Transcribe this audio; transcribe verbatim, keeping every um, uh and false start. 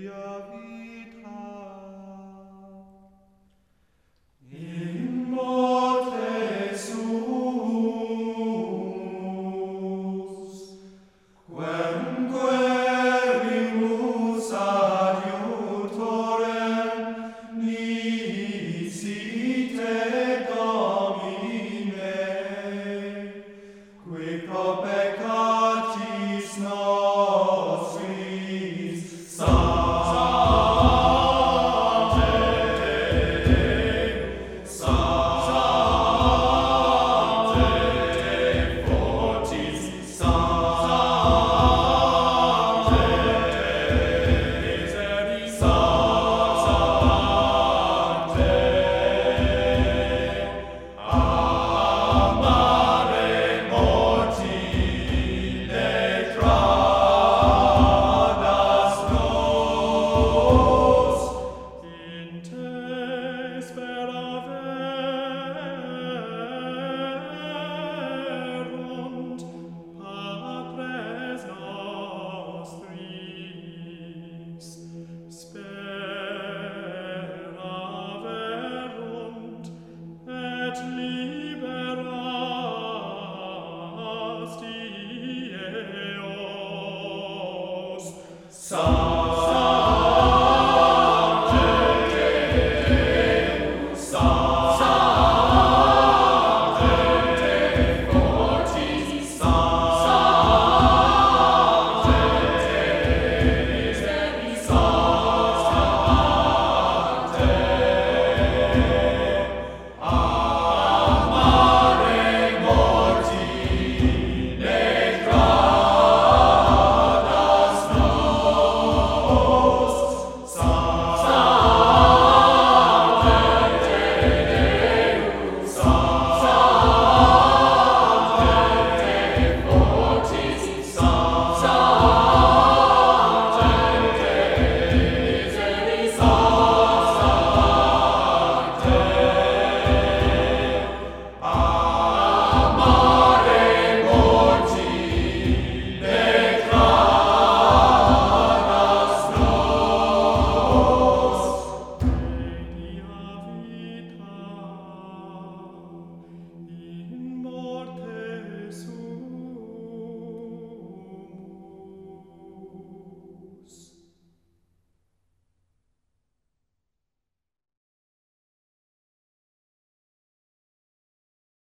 Dea vita. In morte sumus, quemque rimus adiutorem, nisi te Domine, qui pro peccatis nostris Sancte, Sancte, fortis Sancte, miseris Sancte, amare morti letradas nos, in te speraverunt patres nostris, speraverunt et liberasti eos.